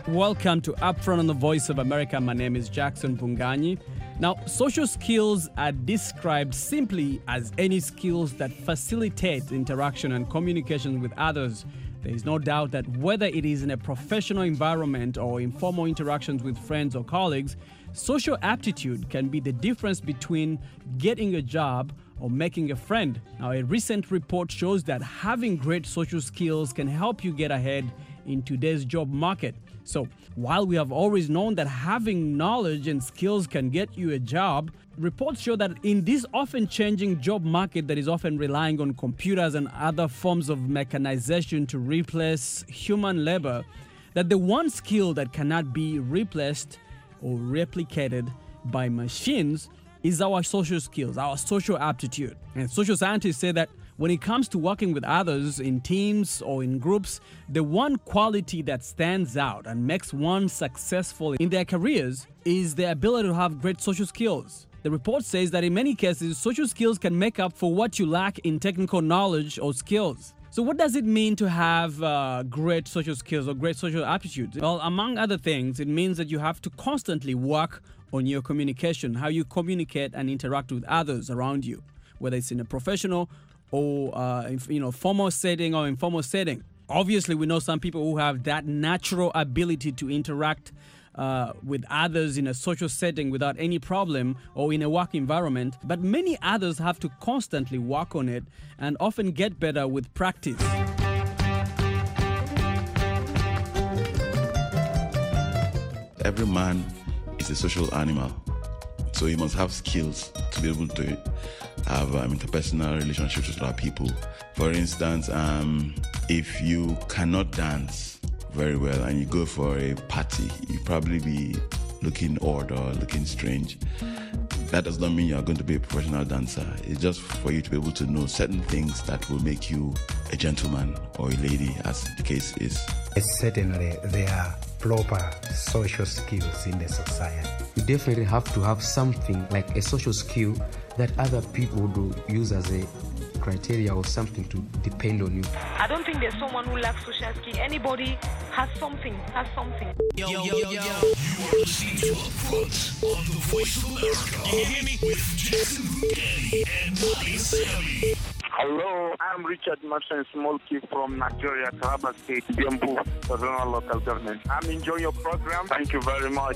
Welcome to Upfront on the Voice of America. My name is Jackson Vunganyi. Now, social skills are described simply as any skills that facilitate interaction and communication with others. There is no doubt that whether it is in a professional environment or informal interactions with friends or colleagues, social aptitude can be the difference between getting a job or making a friend. Now, a recent report shows that having great social skills can help you get ahead in today's job market. So, while we have always known that having knowledge and skills can get you a job, reports show that in this often changing job market that is often relying on computers and other forms of mechanization to replace human labor, that the one skill that cannot be replaced or replicated by machines is our social skills, our social aptitude. And social scientists say that when it comes to working with others in teams or in groups, the one quality that stands out and makes one successful in their careers is the ability to have great social skills. The report says that in many cases, social skills can make up for what you lack in technical knowledge or skills. So what does it mean to have great social skills or great social aptitude? Well, among other things, it means that you have to constantly work on your communication, how you communicate and interact with others around you, whether it's in a professional or formal setting or informal setting. Obviously, we know some people who have that natural ability to interact with others in a social setting without any problem or in a work environment, but many others have to constantly work on it and often get better with practice. Every man is a social animal, so he must have skills to be able to have interpersonal relationships with other people. For instance, if you cannot dance very well and you go for a party, you probably be looking odd or looking strange. That does not mean you are going to be a professional dancer. It's just for you to be able to know certain things that will make you a gentleman or a lady, as the case is. Certainly, there are proper social skills in the society. You definitely have to have something like a social skill that other people do use as a criteria or something to depend on you. I don't think there's someone who lacks social skill. Anybody has something. Yo. You are listening to Upfront on the Voice of America. You hear me? With Jackson Vunganyi and Molly Sammy. Hello, I'm Richard Martin Smolky from Nigeria, Taraba State, Biambu, Regional Local Government. I'm enjoying your program. Thank you very much.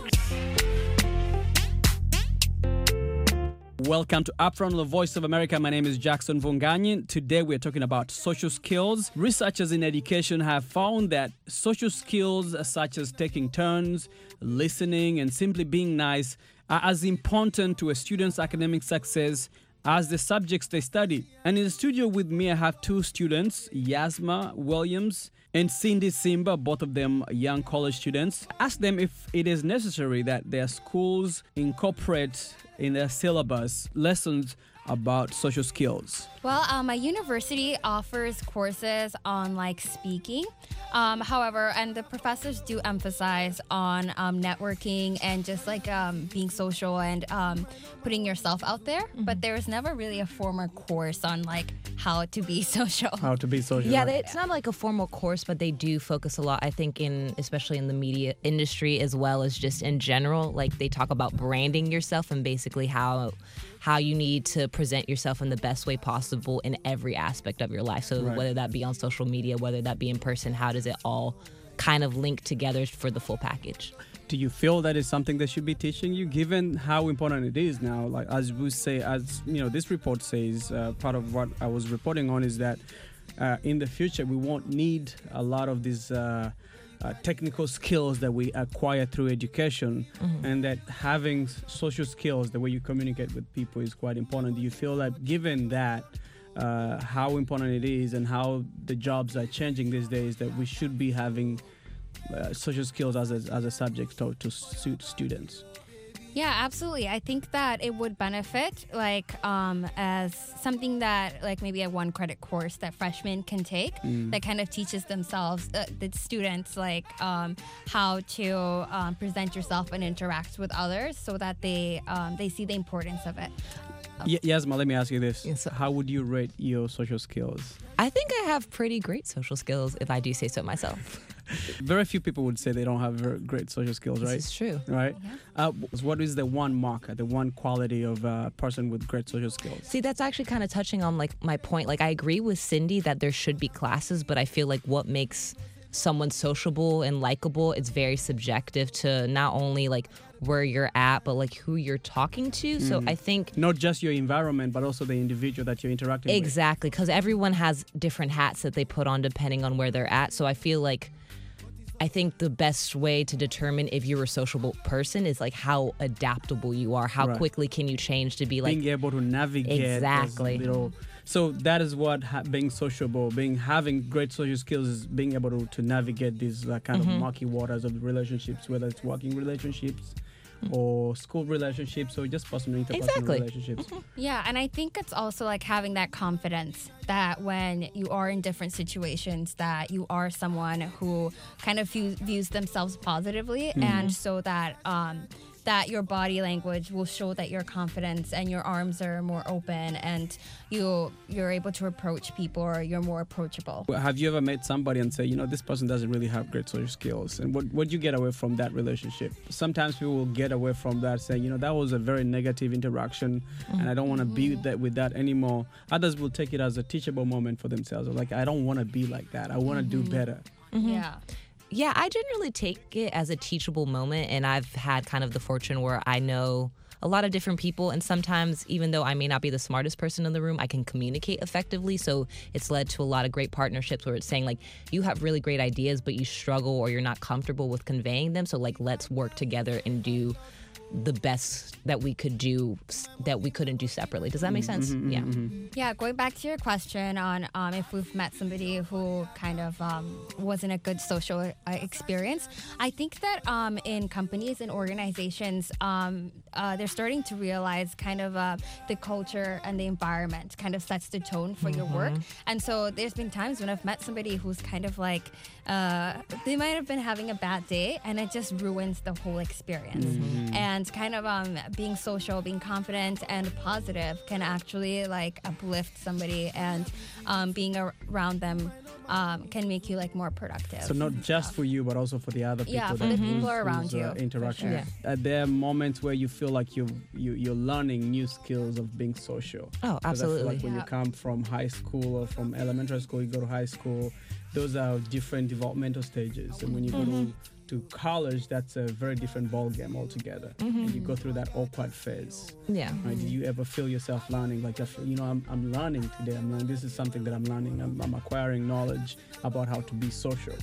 Welcome to Upfront on the Voice of America. My name is Jackson Vunganyi. Today we're talking about social skills. Researchers in education have found that social skills such as taking turns, listening, and simply being nice are as important to a student's academic success as the subjects they study. And in the studio with me, I have two students, Yasma Williams and Cindy Simba, both of them young college students. Ask them if it is necessary that their schools incorporate in their syllabus lessons about social skills. Well, my university offers courses on speaking. However, and the professors do emphasize on networking and just being social and putting yourself out there. Mm-hmm. But there was never really a formal course on how to be social. How to be social. Yeah, it's not like a formal course, but they do focus a lot, I think, especially in the media industry as well as just in general. They talk about branding yourself and basically how you need to present yourself in the best way possible in every aspect of your life. So whether that be on social media, whether that be in person, how does it all kind of link together for the full package? Do you feel that is something they should be teaching you, given how important it is now? As this report says, part of what I was reporting on is that in the future we won't need a lot of these technical skills that we acquire through education, and that having social skills, the way you communicate with people, is quite important. Do you feel that, given that, how important it is and how the jobs are changing these days, that we should be having social skills as a subject to suit students? Yeah, absolutely. I think that it would benefit as something that maybe a 1-credit course that freshmen can take that kind of teaches themselves, the students, how to present yourself and interact with others so that they see the importance of it. Yasma, let me ask you this. Yes, how would you rate your social skills? I think I have pretty great social skills, if I do say so myself. Very few people would say they don't have very great social skills, right? This is true. Right? What is the one marker, the one quality of a person with great social skills? See, that's actually kind of touching on like my point. Like I agree with Cindy that there should be classes, but I feel like what makes someone sociable and likable, it's very subjective to not only like where you're at, but like who you're talking to. So I think not just your environment, but also the individual that you're interacting with. Exactly, because everyone has different hats that they put on depending on where they're at. So I feel like I think the best way to determine if you're a sociable person is like how adaptable you are. How quickly can you change to be like being able to navigate. Exactly. So that is what being sociable, having great social skills is being able to navigate these kind of murky waters of relationships, whether it's working relationships or school relationships or just personal interpersonal relationships. Yeah, and I think it's also like having that confidence that when you are in different situations that you are someone who kind of views themselves positively and so that that your body language will show that your confidence and your arms are more open and you're able to approach people or you're more approachable. Have you ever met somebody and say, this person doesn't really have great social skills? And what do you get away from that relationship? Sometimes people will get away from that saying, that was a very negative interaction and I don't want to be with that anymore. Others will take it as a teachable moment for themselves. Like, I don't want to be like that. I want to do better. Yeah, I generally take it as a teachable moment, and I've had kind of the fortune where I know a lot of different people, and sometimes even though I may not be the smartest person in the room, I can communicate effectively. So it's led to a lot of great partnerships where it's saying like, you have really great ideas, but you struggle or you're not comfortable with conveying them. So like, let's work together and do the best that we could do that we couldn't do separately. Does that make sense? Yeah, going back to your question on if we've met somebody who kind of wasn't a good social experience, I think that in companies and organizations, they're starting to realize kind of the culture and the environment kind of sets the tone for your work. And so there's been times when I've met somebody who's kind of like, they might have been having a bad day and it just ruins the whole experience. And kind of being social, being confident and positive can actually like uplift somebody, and being around them can make you like more productive. So not just for you, but also for the other people. Yeah, for the people around you. Interaction. Sure. Are there moments where you feel like you're learning new skills of being social? Oh, absolutely. I feel like when you come from high school or from elementary school, you go to high school, those are different developmental stages. And when you go to college, that's a very different ball game altogether. And you go through that awkward phase. Yeah. Right? Did you ever feel yourself learning? Like, I'm learning today. I'm learning. This is something that I'm learning. I'm acquiring knowledge about how to be social.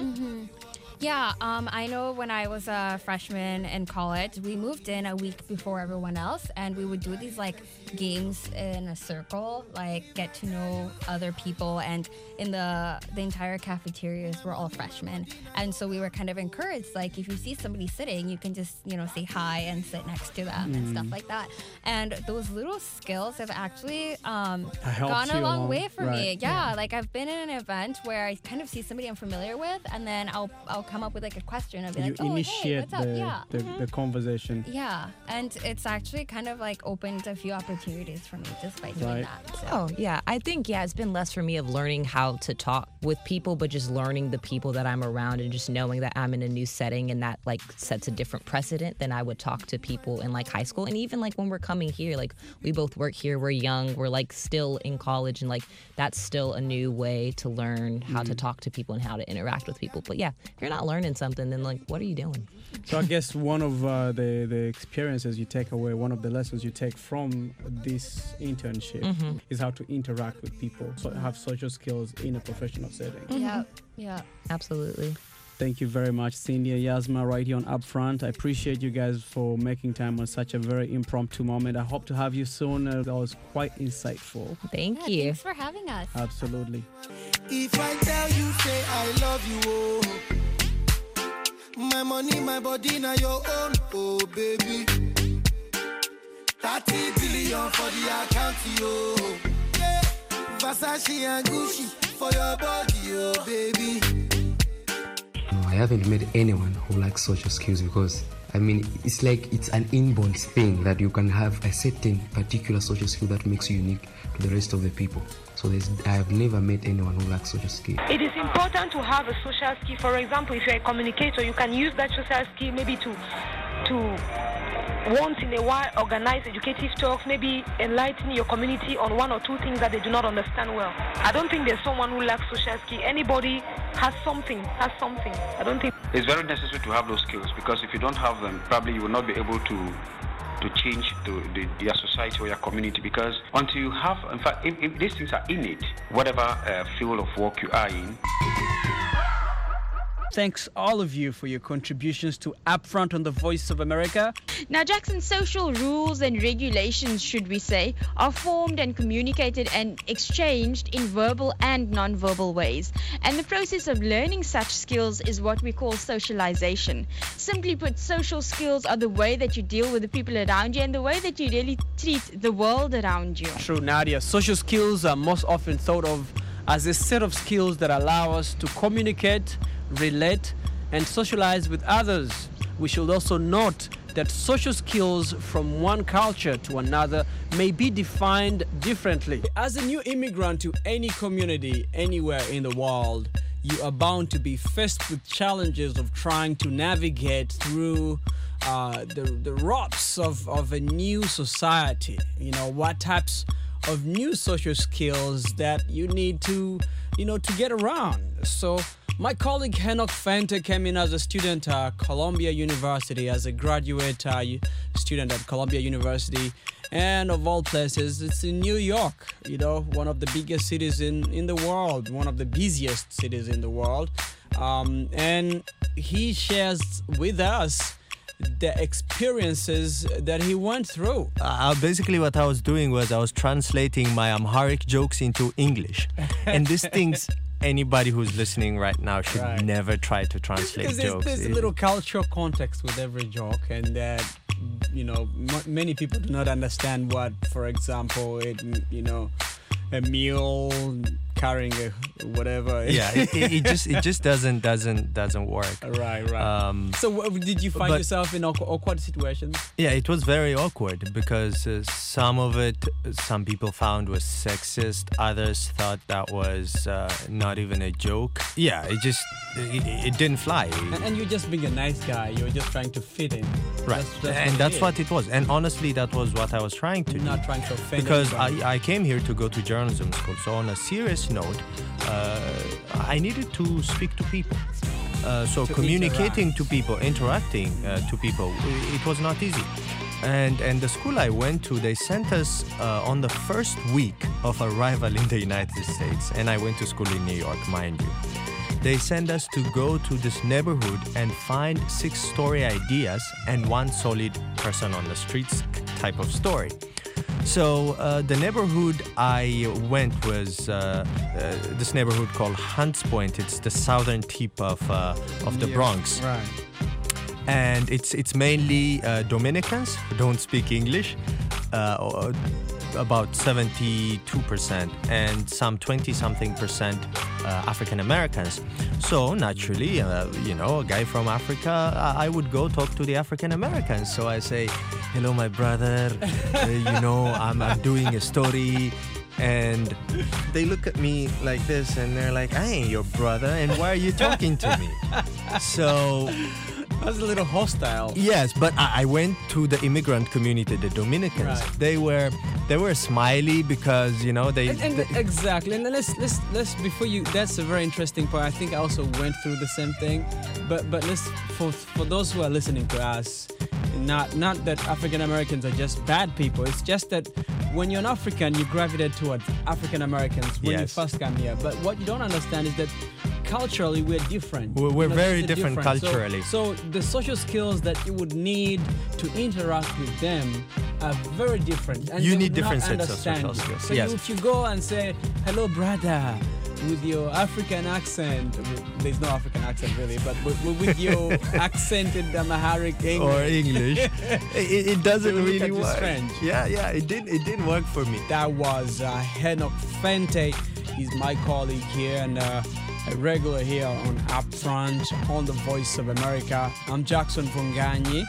Yeah, I know when I was a freshman in college, we moved in a week before everyone else, and we would do these like games in a circle, like get to know other people, and in the entire cafeterias were all freshmen, and so we were kind of encouraged, like if you see somebody sitting, you can just say hi and sit next to them and stuff like that. And those little skills have actually gone a long way for me. Yeah, like I've been in an event where I kind of see somebody I'm familiar with, and then I'll come up with like a question. I'll be like, initiate hey, what's up? the conversation. Yeah, and it's actually kind of like opened a few opportunities for me just by doing that. So. Oh, yeah. I think, it's been less for me of learning how to talk with people, but just learning the people that I'm around and just knowing that I'm in a new setting, and that like sets a different precedent than I would talk to people in like high school. And even like when we're coming here, like we both work here, we're young, we're like still in college, and like that's still a new way to learn how to talk to people and how to interact with people. But yeah, if you're not learning something, then like what are you doing? So I guess one of the experiences you take away, one of the lessons you take from this internship is how to interact with people, so have social skills in a professional setting. Yeah, absolutely. Thank you very much, Cindy and Yasma, right here on Upfront. I appreciate you guys for making time on such a very impromptu moment. I hope to have you soon. That was quite insightful. Thank you. Thanks for having us. Absolutely. If I tell you, say I love you, oh, my money, my body, now your own, oh baby. 30 billion for the account, yo. Yeah. Versace and Gucci for your body, oh baby. No, I haven't met anyone who likes social skills, because I mean, it's like it's an inborn thing that you can have a certain particular social skill that makes you unique to the rest of the people. So I have never met anyone who lacks social skill. It is important to have a social skill. For example, if you're a communicator, you can use that social skill maybe to once in a while organize educative talks, maybe enlighten your community on one or two things that they do not understand well. I don't think there's someone who lacks social skill. Anybody has something. I don't think it's very necessary to have those skills, because if you don't have them, probably you will not be able to change your society or your community, because until you have, in fact, if these things are innate, whatever field of work you are in. Thanks all of you for your contributions to Upfront on the Voice of America. Now, Jackson, social rules and regulations, should we say, are formed and communicated and exchanged in verbal and non-verbal ways. And the process of learning such skills is what we call socialization. Simply put, social skills are the way that you deal with the people around you and the way that you really treat the world around you. True, Nadia. Social skills are most often thought of as a set of skills that allow us to communicate, relate, and socialize with others. We should also note that social skills from one culture to another may be defined differently. As a new immigrant to any community anywhere in the world, you are bound to be faced with challenges of trying to navigate through the ropes of a new society. You know, what types of new social skills that you need to get around. So my colleague Enoch Fente came in as a student at Columbia University, as a graduate student at Columbia University, and of all places, it's in New York, one of the biggest cities in the world, one of the busiest cities in the world. And he shares with us the experiences that he went through. Basically what I was doing was I was translating my Amharic jokes into English. And these things, anybody who's listening right now should never try to translate jokes. There's a little cultural context with every joke, and that, many people do not understand what, for example, a mule carrying a whatever. Yeah, it just doesn't work. Right. So did you find yourself in awkward situations? Yeah, it was very awkward because some people found was sexist. Others thought that was not even a joke. Yeah, it didn't fly. And you're just being a nice guy. You're just trying to fit in. Right. That's what it was. And honestly, that was what I was trying to do. Not trying to offend because anybody. I came here to go to journalism school. So on a serious note, I needed to speak to people. So communicating to people, interacting to people, it was not easy. And the school I went to, they sent us on the first week of arrival in the United States. And I went to school in New York, mind you. They send us to go to this neighborhood and find 6-story ideas and one solid person on the streets type of story. So the neighborhood I went was this neighborhood called Hunts Point. It's the southern tip of the Bronx. Right. And it's mainly Dominicans who don't speak English, about 72%, and some 20-something% African Americans. So naturally, a guy from Africa, I would go talk to the African Americans. So I say, "Hello, my brother. I'm doing a story." And they look at me like this, and they're like, "I ain't your brother, and why are you talking to me?" So that's a little hostile. Yes, but I went to the immigrant community, the Dominicans. Right. They were smiley because they exactly. And let's before you. That's a very interesting point. I think I also went through the same thing. But let's for those who are listening to us, not that African Americans are just bad people. It's just that when you're an African, you gravitate towards African Americans when you first come here. But what you don't understand is that culturally we're different. We're very different culturally. So the social skills that you would need to interact with them are very different. And you need different sets of social skills. So if you go and say, "Hello, brother," with your African accent, there's no African accent really, but with your accented Amharic English. Or English, it doesn't really work. Strange. Yeah, it didn't work for me. That was Enoch Fente. He's my colleague here and a regular here on Upfront on the Voice of America. I'm Jackson Vunganyi.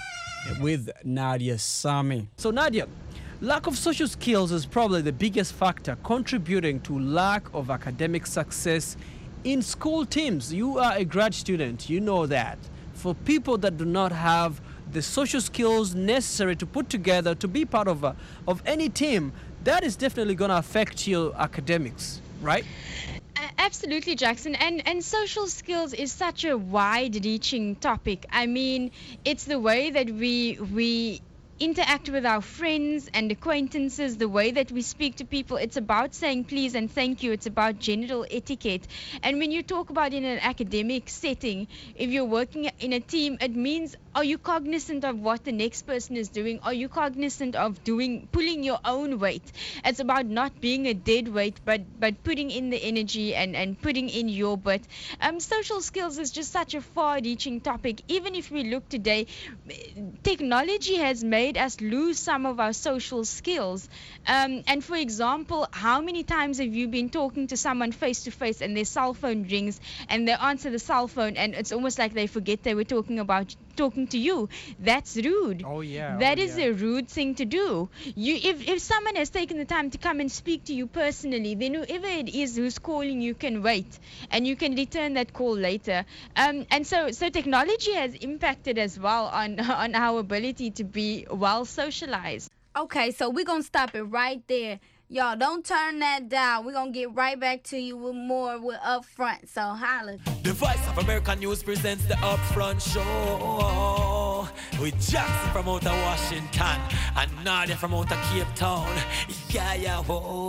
with Nadia Sami. So Nadia, lack of social skills is probably the biggest factor contributing to lack of academic success in school teams. You are a grad student, you know that. For people that do not have the social skills necessary to put together to be part of any team, that is definitely going to affect your academics, right? Absolutely, Jackson. And social skills is such a wide-reaching topic. I mean, it's the way that we interact with our friends and acquaintances, the way that we speak to people. It's about saying please and thank you. It's about general etiquette. And when you talk about in an academic setting, if you're working in a team, it means, are you cognizant of what the next person is doing? Are you cognizant of pulling your own weight? It's about not being a dead weight, but putting in the energy and putting in your bit. Social skills is just such a far-reaching topic. Even if we look today, technology has made us lose some of our social skills. And for example, how many times have you been talking to someone face to face and their cell phone rings and they answer the cell phone and it's almost like they forget they were talking to you? That's rude. Oh yeah. That is a rude thing to do. If someone has taken the time to come and speak to you personally, then whoever it is who's calling you can wait and you can return that call later. And so technology has impacted as well on our ability to be well socialized. Okay, so we're going to stop it right there. Y'all, don't turn that down. We're going to get right back to you with more with Upfront. So holla. The Voice of American News presents the Upfront Show with Jackson from out of Washington and Nadia from out of Cape Town. Yeah,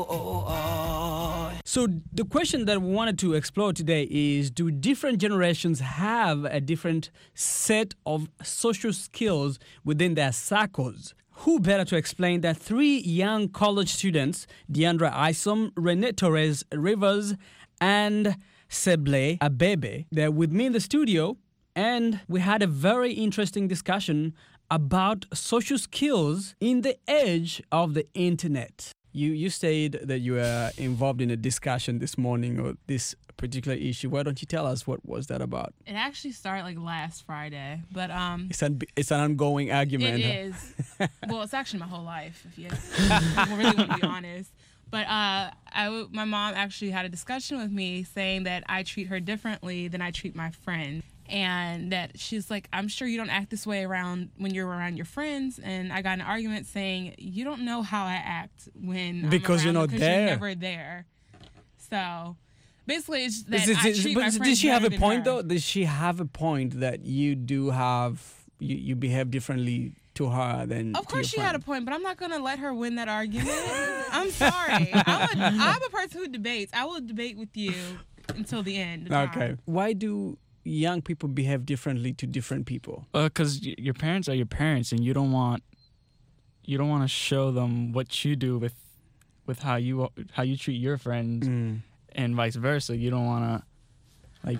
So the question that we wanted to explore today is, do different generations have a different set of social skills within their circles? Who better to explain that three young college students, Deandra Isom, Renee Torres Rivers, and Seble Abebe, they're with me in the studio, and we had a very interesting discussion about social skills in the age of the internet. You said that you were involved in a discussion this morning on this particular issue. Why don't you tell us what was that about? It actually started like last Friday, but it's an ongoing argument. It is. Well, it's actually my whole life, if you really want to be honest. But my mom actually had a discussion with me saying that I treat her differently than I treat my friend. And that she's like, I'm sure you don't act this way when you're around your friends. And I got in an argument saying, you don't know how I act when because I'm around, you're not because there. you're never there. So basically, it's that I treat my friends did she have a better than point her. though? Did she have a point that you do have you behave differently to her than? Of course, to she your had a friend? point, but I'm not gonna let her win that argument. I'm sorry. I'm a person who debates. I will debate with you until the end. Okay. Why do young people behave differently to different people? Because your parents are your parents, and you don't want to show them what you do with how you treat your friends, and vice versa. You don't want to like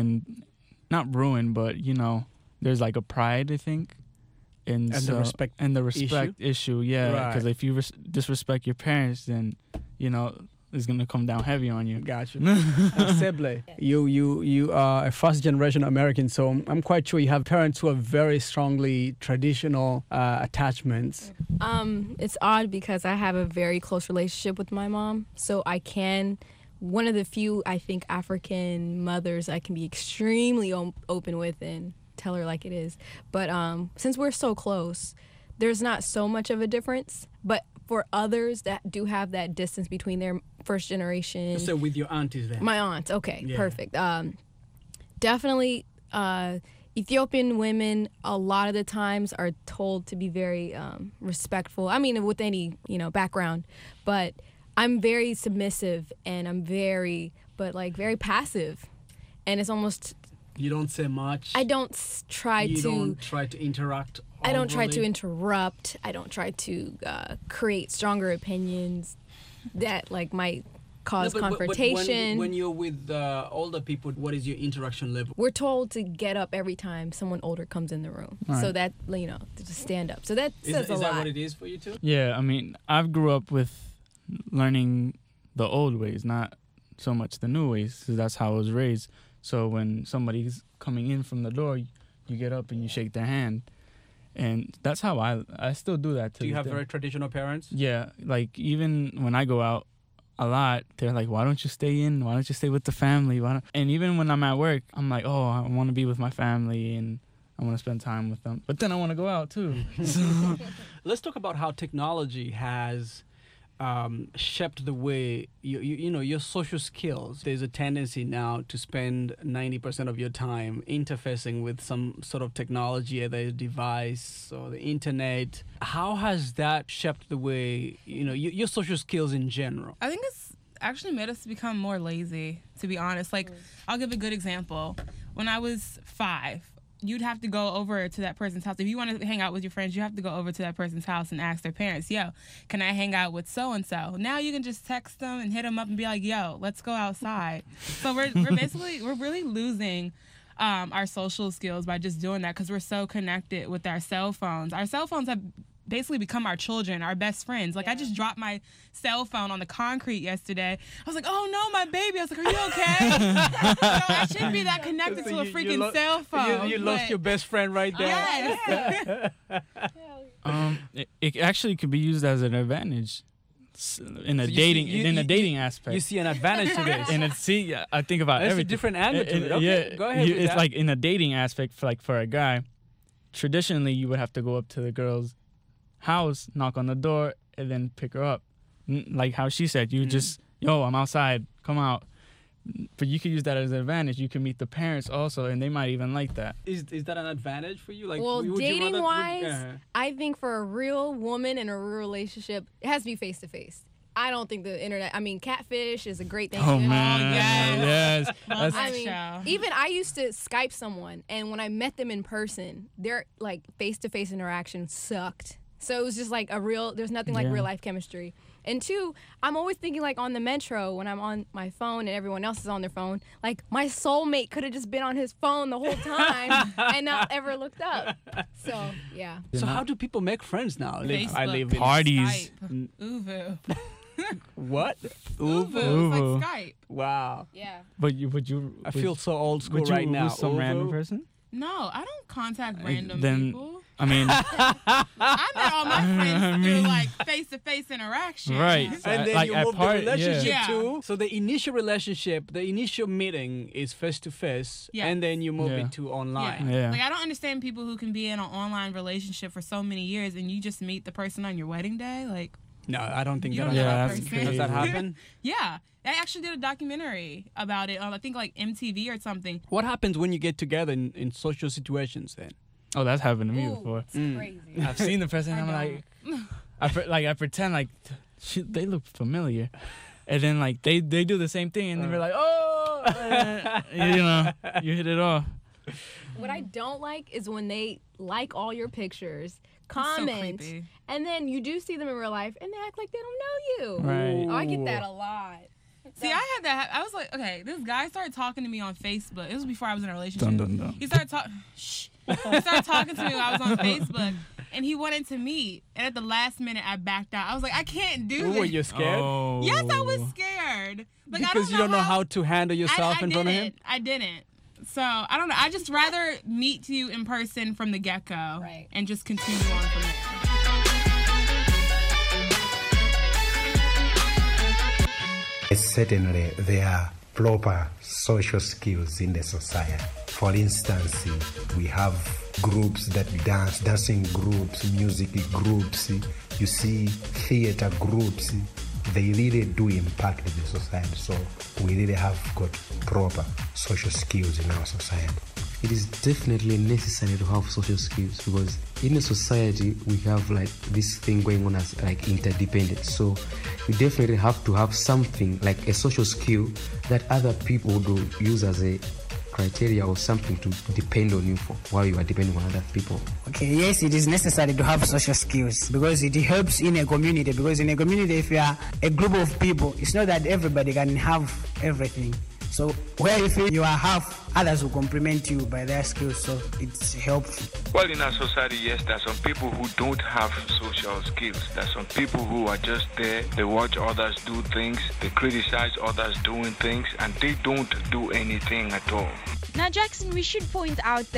not ruin, but there's like a pride, I think, and the respect issue. Yeah, because if you disrespect your parents, then it's gonna come down heavy on you. Gotcha. Seble, you are a first generation American, so I'm quite sure you have parents who are very strongly traditional attachments. It's odd because I have a very close relationship with my mom, so I can. One of the few, I think, African mothers I can be extremely open with and tell her like it is. But since we're so close, there's not so much of a difference. But for others that do have that distance between their first generation. So with your aunties then? My aunts, okay, yeah. Perfect. Definitely Ethiopian women a lot of the times are told to be very respectful. I mean, with any, background. But I'm very submissive and I'm very passive. And it's almost... You don't say much? I don't try to... You don't try to interact? I don't try to interrupt. I don't try to create stronger opinions that might cause confrontation. But when you're with older people, what is your interaction level? We're told to get up every time someone older comes in the room. Right. So that, to stand up. So that says a lot. Is that what it is for you too? Yeah, I mean, I've grew up with learning the old ways, not so much the new ways, because that's how I was raised. So when somebody's coming in from the door, you get up and you shake their hand. And that's how I still do that. Do you have very traditional parents? Yeah, like even when I go out a lot, they're like, why don't you stay in? Why don't you stay with the family? And even when I'm at work, I'm like, oh, I want to be with my family and I want to spend time with them. But then I want to go out too. Let's talk about how technology has shaped the way your social skills. There's a tendency now to spend 90% of your time interfacing with some sort of technology, either a device or the internet. How has that shaped the way your social skills in general? I think it's actually made us become more lazy, to be honest. Like, I'll give a good example. When I was 5, you'd have to go over to that person's house. If you want to hang out with your friends, you have to go over to that person's house and ask their parents, yo, can I hang out with so-and-so? Now you can just text them and hit them up and be like, yo, let's go outside. So we're really losing our social skills by just doing that because we're so connected with our cell phones. Our cell phones have basically become our children, our best friends. Like, I just dropped my cell phone on the concrete yesterday. I was like, oh no, my baby. I was like, are you okay? I shouldn't be that connected to a freaking cell phone. You lost your best friend right there. Yes. It actually could be used as an advantage in a dating aspect. You see an advantage to this. And I think about There's everything. a different angle to it. Okay, yeah, go ahead with it's that. like in a dating aspect, for a guy, traditionally you would have to go up to the girl's house, knock on the door, and then pick her up. Like how she said, you just, yo, I'm outside, come out. But you could use that as an advantage. You can meet the parents also, and they might even like that. Is that an advantage for you? Like, well, would you rather- dating-wise, I think for a real woman in a real relationship, it has to be face-to-face. I don't think the internet, catfish is a great thing. Oh, man. Yes. Even I used to Skype someone, and when I met them in person, their like face-to-face interaction sucked. So it was just like there's nothing like real life chemistry. And 2, I'm always thinking like on the metro when I'm on my phone and everyone else is on their phone, like my soulmate could have just been on his phone the whole time and not ever looked up. So, yeah. So how do people make friends now? Facebook, live in parties. Skype, Uvu. What? Uvu. It's like Skype. Wow. Yeah. But you I feel so old school right now. With some random person? No, I don't contact random then, people. I mean, I met all my friends through like face-to-face interaction. Right. And then like you move the relationship Yeah. to. So the initial relationship, the initial meeting is face-to-face, Yes. and then you move it to online. Yeah. Like, I don't understand people who can be in an online relationship for so many years and you just meet the person on your wedding day. Like, No, I don't think you that don't know that happens. person. Does that happen? Yeah. I actually did a documentary about it on, I think, like MTV or something. What happens when you get together in social situations then? Oh, that's happened to me before. It's crazy. I've seen the person, and I'm like, I pretend like they look familiar, and then like they do the same thing, and they're like, oh, you hit it off. What I don't like is when they like all your pictures, so comment, creepy. and then you do see them in real life, and they act like they don't know you. Right. Oh, I get that a lot. See, I had that. I was like, okay, this guy started talking to me on Facebook. It was before I was in a relationship. Dun, dun, dun. He started talking. He started talking to me when I was on Facebook, and he wanted to meet. And at the last minute, I backed out. I was like, I can't do this. Were you scared? Oh. Yes, I was scared. Like, Because you don't know how to handle yourself in front of him? I didn't. So, I don't know. I just rather meet you in person from the get-go and just continue on from there. Certainly, there are proper social skills in the society. For instance, we have groups that dance, dancing groups, music groups, you see theater groups. They really do impact the society. So we really have got proper social skills in our society. It is definitely necessary to have social skills because in a society we have like this thing going on as like interdependence. So you definitely have to have something like a social skill that other people do use as a criteria or something to depend on you for while you are depending on other people. Okay, yes, it is necessary to have social skills because it helps in a community. Because in a community, if you are a group of people, it's not that everybody can have everything. So where you feel you are half, others will complement you by their skills, so it's helpful. Well, in our society, yes, there are some people who don't have social skills. There are some people who are just there, they watch others do things, they criticize others doing things, and they don't do anything at all. Now, Jackson, we should point out that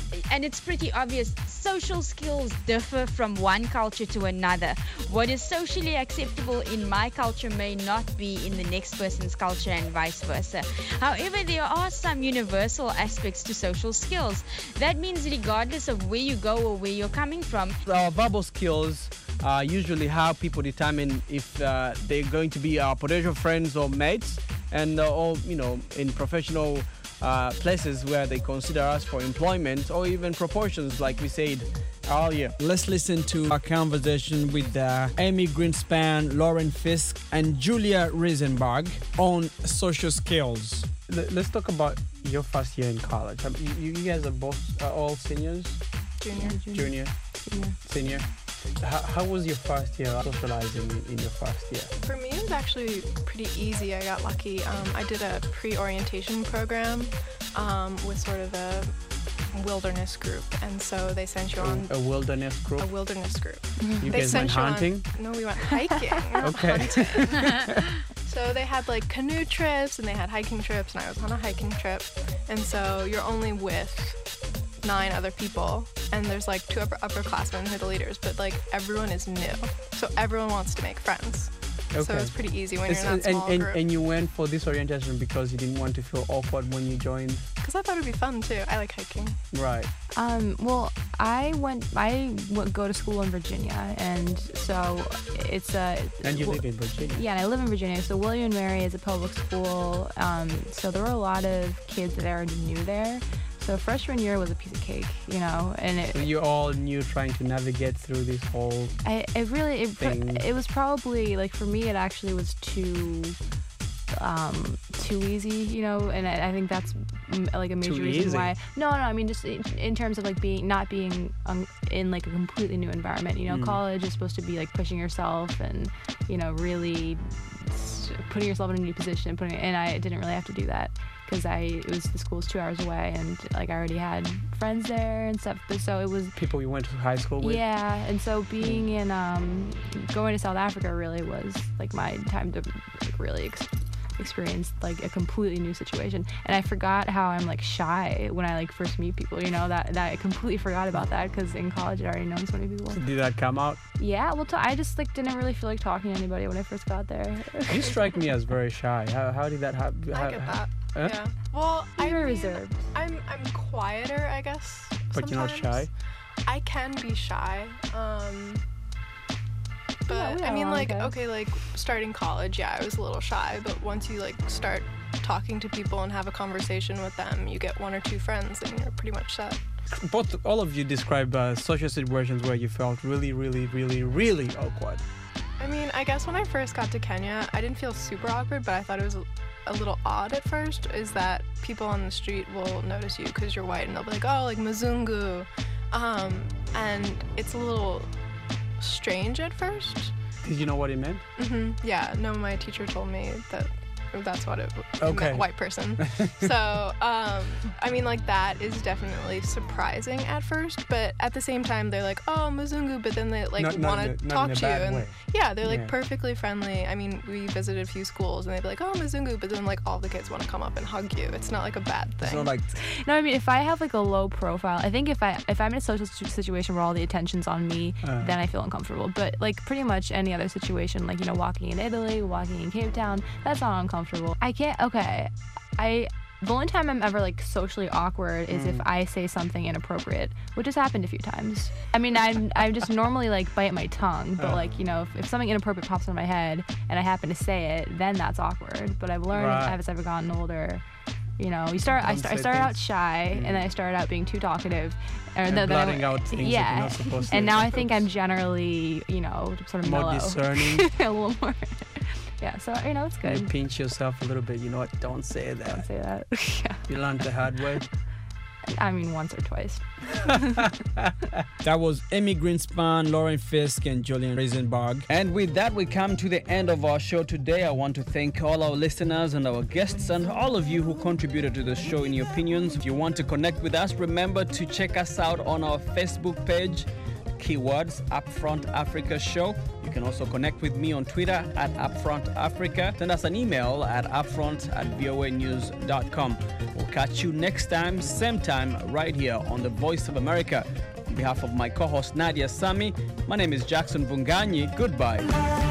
and it's pretty obvious, social skills differ from one culture to another. What is socially acceptable in my culture may not be in the next person's culture and vice versa. However, there are some universal aspects to social skills. That means regardless of where you go or where you're coming from. Our verbal skills are usually how people determine if they're going to be our potential friends or mates, and or in professional places where they consider us for employment, or even proportions like we said earlier. Let's listen to our conversation with Amy Greenspan, Lauren Fisk, and Julia Reisenberg on social skills. Let's talk about your first year in college. You guys are both all seniors? Junior. Senior. How was your first year socializing in your first year? For me, it was actually pretty easy. I got lucky. I did a pre-orientation program with sort of a wilderness group, and so they sent you on a wilderness group. A wilderness group. You guys went hunting? No, we went hiking. Okay. Hunting. So they had like canoe trips and they had hiking trips, and I was on a hiking trip, and so you're only with 9 other people, and there's like 2 upperclassmen who are the leaders, but like everyone is new, so everyone wants to make friends. Okay. So it's pretty easy when you're in that small group. And you went for this orientation because you didn't want to feel awkward when you joined? Because I thought it'd be fun too. I like hiking. Right. Well, I go to school in Virginia, and so it's a. And you live in Virginia. Yeah, and I live in Virginia. So William and Mary is a public school. So there were a lot of kids that I already knew there. So freshman year was a piece of cake, and so you all knew trying to navigate through this whole it was probably, like, for me, it actually was too easy, and I think that's like a major reason why. No, I mean, just in terms of like not being in like a completely new environment. College is supposed to be like pushing yourself and really putting yourself in a new position, and I didn't really have to do that. Because the school was 2 hours away, and like I already had friends there and stuff. So it was people you went to high school with. Yeah, and so being in going to South Africa really was like my time to like really experience like a completely new situation. And I forgot how I'm like shy when I like first meet people. That I completely forgot about that because in college I'd already known so many people. Did that come out? Yeah, well, I just like didn't really feel like talking to anybody when I first got there. You strike me as very shy. How did that happen? I get that. Huh? Yeah. Well, I'm very reserved. I'm quieter, I guess. But you're not shy? I can be shy. But I mean, like, okay, like starting college, yeah, I was a little shy. But once you like start talking to people and have a conversation with them, you get 1 or 2 friends, and you're pretty much set. All of you describe social situations where you felt really, really, really, really awkward. I mean, I guess when I first got to Kenya, I didn't feel super awkward, but I thought it was a little odd at first, is that people on the street will notice you because you're white, and they'll be like, oh, like Mzungu. And it's a little strange at first. Did you know what it meant? Yeah, no, my teacher told me that's what it okay. meant, white person. So, I mean, like, that is definitely surprising at first, but at the same time, they're like, oh, Mzungu, but then they, like, want to talk to you. And yeah, they're, like, perfectly friendly. I mean, we visited a few schools, and they'd be like, oh, Mzungu, but then, like, all the kids want to come up and hug you. It's not, like, a bad thing. It's not like... No, I mean, if I have, like, a low profile, I think if I'm in a social situation where all the attention's on me, then I feel uncomfortable. But, like, pretty much any other situation, like, walking in Italy, walking in Cape Town, that's not uncomfortable. I can't. Okay, the only time I'm ever like socially awkward is if I say something inappropriate, which has happened a few times. I mean, I just normally like bite my tongue, but like if something inappropriate pops in my head and I happen to say it, then that's awkward. But I've learned as I've gotten older. I started out shy, and then I started out being too talkative, and blotting out things that you're not supposed to. And now I think I'm generally, sort of more mellow. Discerning. A little more. Yeah, so it's good. You pinch yourself a little bit. You know what? Don't say that. Don't say that. Yeah. You learned the hard way. I mean, once or twice. That was Amy Greenspan, Lauren Fisk, and Julian Reisenberg. And with that, we come to the end of our show today. I want to thank all our listeners and our guests and all of you who contributed to the show in your opinions. If you want to connect with us, remember to check us out on our Facebook page, keywords Upfront Africa Show. You can also connect with me on Twitter at Upfront Africa. Send us an email at upfront@voanews.com. We'll catch you next time, same time, right here on the Voice of America. On behalf of my co-host Nadia Sami, my name is Jackson Vunganyi. Goodbye.